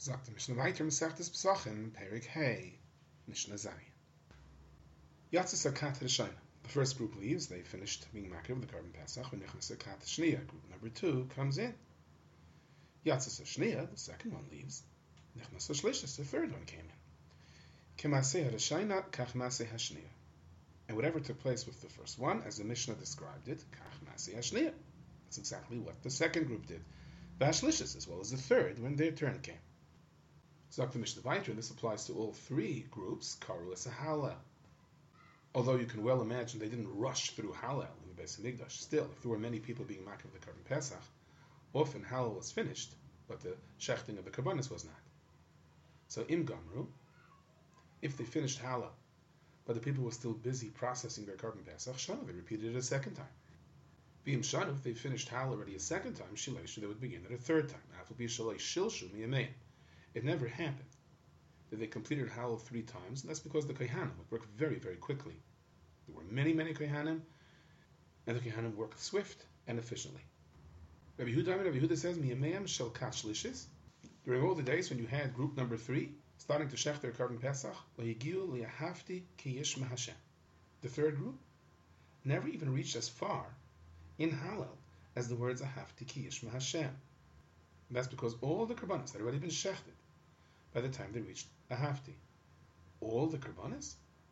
Sagt der Mishnah weiter, Masechtes Pesachim, Perik Hey, Mishnah Zayin. Yatzis Akat Rishayna. The first group leaves, they finished being makriv the carbon Pesach, when Nichnas Akat Shniya, group number 2, comes in. Yatzis Shniya, the second one leaves. Nichnas Shlishis, the third one came in. Kemaseh HaRishayna, Kach Maseh HaShniya. And whatever took place with the first one, as the Mishnah described it, Kach Maseh HaShniya. That's exactly what the second group did. Vashlishis, as well as the third, when their turn came. Zok the Mishnah Vayter, this applies to all three groups, Karu as a Hallel. Although you can well imagine they didn't rush through Hallel in the Beis HaMikdash. Still, if there were many people being makriv the Karban Pesach, often Hallel was finished, but the shechting of the Karbanis was not. So Im Gamru, if they finished Hallel, but the people were still busy processing their Karban Pesach, Shana, they repeated it a second time. V'im Shana, if they finished Hallel already a second time, Shileshu, they would begin it a third time. Afal Bi Shalei Shilshu Miyamein. It never happened that they completed Hallel 3 times, and that's because the Kohanim would work very, very quickly. There were many, many Kohanim, and the Kohanim worked swift and efficiently. Rabbi Yehuda says, Miyameim shel kashlishis. During all the days when you had group number 3, starting to shech their Karban Pesach, Layigiu liyahavti ki yishma Hashem. The third group never even reached as far in Hallel as the words Ahavti ki yishma Hashem. And that's because all the Karbanis had already been shechted by the time they reached Ahavti. All the Karbanis?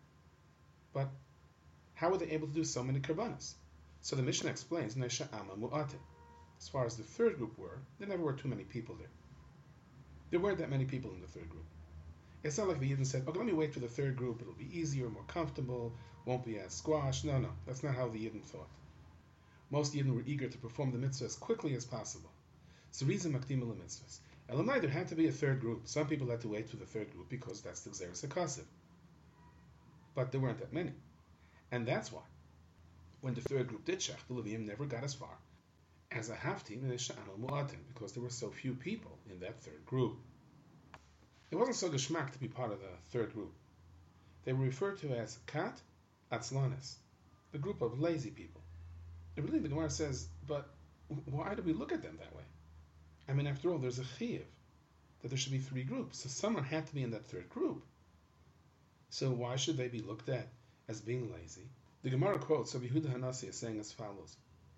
But how were they able to do so many Karbanis? So the Mishnah explains, Nesha'ama mu'atim. As far as the third group were, there never were too many people there. There weren't that many people in the third group. It's not like the Yidden said, okay, let me wait for the third group, it'll be easier, more comfortable, won't be as squashed. No, that's not how the Yidden thought. Most Yidden were eager to perform the mitzvah as quickly as possible. So reason makdim el mitzvahs. Elamai, there had to be a third group. Some people had to wait for the third group because that's the Gzeres HaKasiv. But there weren't that many. And that's why, when the third group did shech, the Leviim never got as far as a hafti Sha'anal Mu'atim, because there were so few people in that third group. It wasn't so geschmack to be part of the third group. They were referred to as Kat Atzlanis, the group of lazy people. And really, the Gemara says, but why do we look at them that way? I mean, after all, there's a chiyuv that there should be 3 groups. So someone had to be in that third group. So why should they be looked at as being lazy? The Gemara quotes Rabbi Yehuda Hanasi as saying as follows.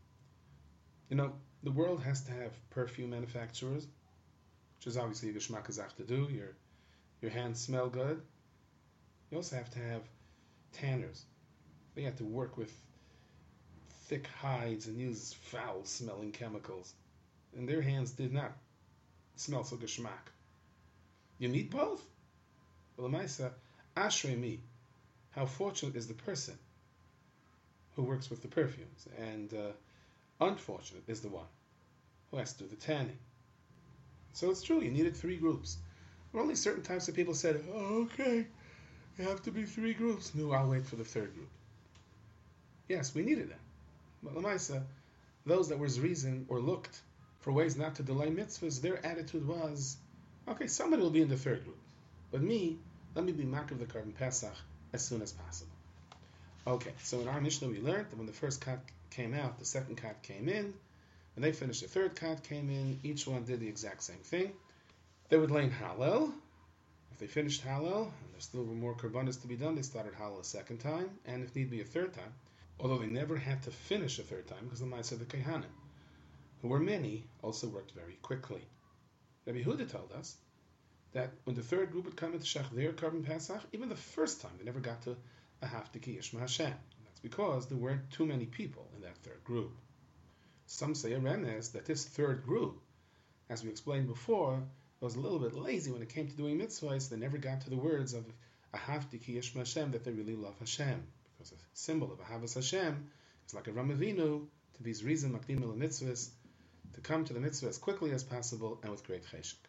You know, the world has to have perfume manufacturers, which is obviously a geshmak hazach to do. Your hands smell good. You also have to have tanners. They have to work with thick hides and use foul-smelling chemicals. And their hands did not smell so geschmack. You need both? Well, Lamaisa, Ashrei mi, how fortunate is the person who works with the perfumes, and unfortunate is the one who has to do the tanning. So it's true, you needed 3 groups. But only certain types of people said, oh, okay, you have to be 3 groups. No, I'll wait for the third group. Yes, we needed that. But Lamaisa, those that was reason or looked for ways not to delay mitzvahs, their attitude was, okay, somebody will be in the third group. But me, let me be makriv the Karban Pesach as soon as possible. Okay, so in our Mishnah we learned that when the first kat came out, the second kat came in. When they finished, the third kat came in. Each one did the exact same thing. They would lay in Hallel. If they finished Hallel, and there still were more Karbanis to be done, they started Hallel a second time, and if need be a third time. Although they never had to finish a third time, because the Ma'aseh of the Kohanim, who were many, also worked very quickly. Rabbi Yehuda told us that when the third group would come into shech their Karban Pesach, even the first time they never got to Ahavti ki yishma Hashem. That's because there weren't too many people in that third group. Some say a remez that this third group, as we explained before, was a little bit lazy when it came to doing mitzvahs. They never got to the words of Ahavti ki yishma Hashem, that they really love Hashem. Because a symbol of Ahavas Hashem is like a Ramavinu, to be reason makdim el mitzvahs, to come to the mitzvah as quickly as possible and with great cheshek.